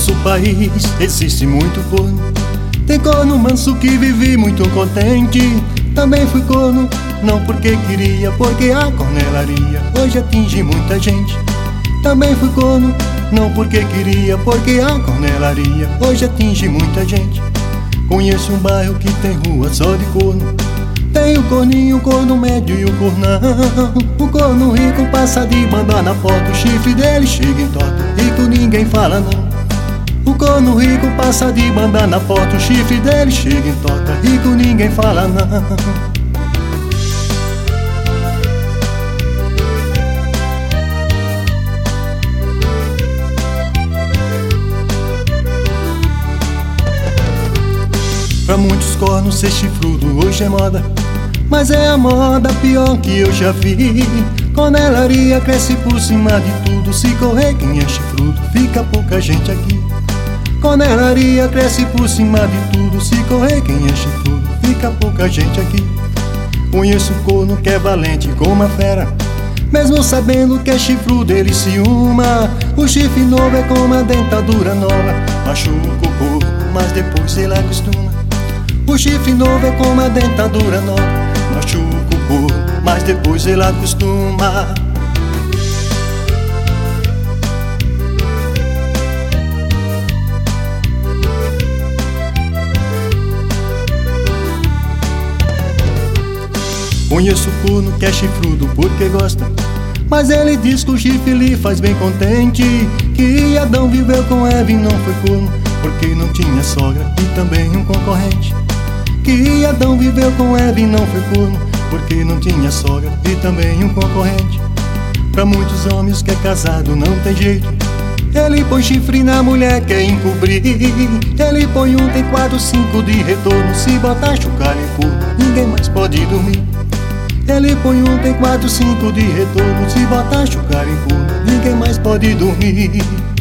nosso país existe muito corno. Tem corno manso que vive muito contente. Também fui corno, não porque queria, porque a cornelaria hoje atinge muita gente. Também fui corno, não porque queria, porque a cornelaria hoje atinge muita gente. Conheço um bairro que tem rua só de corno. Tem o corninho, o corno médio e o cornão. O corno rico passa de banda na foto, o chifre dele chega em torta, rico ninguém fala não. O corno rico passa de banda na foto, o chifre dele chega em torta, rico ninguém fala não. Pra muitos cornos ser chifrudo hoje é moda, mas é a moda pior que eu já vi. Cornelaria cresce por cima de tudo, se correr quem é chifrudo, fica pouca gente aqui. Cornelaria cresce por cima de tudo, se correr quem é chifrudo, fica pouca gente aqui. Conheço corno que é valente como a fera, mesmo sabendo que é chifrudo ele ciúma. O chifre novo é como a dentadura nova, machuca o corpo, mas depois ele acostuma. O chifre novo é como a dentadura nova, machuca o corpo, mas depois ele acostuma. Conheço corno que é chifrudo porque gosta, mas ele diz que o chifre lhe faz bem contente. Que Adão viveu com Eva e não foi corno, porque não tinha sogra e também um concorrente. Que Adão viveu com Eva e não foi corno, porque não tinha sogra e também um concorrente. Pra muitos homens que é casado não tem jeito, ele põe chifre na mulher, quer encobrir. Ele põe um, tem 4, 5 de retorno, se botar chocalho em corno, ninguém mais pode dormir. Ele põe um, tem 4, 5 de retorno, se botar chocalho em corno, ninguém mais pode dormir.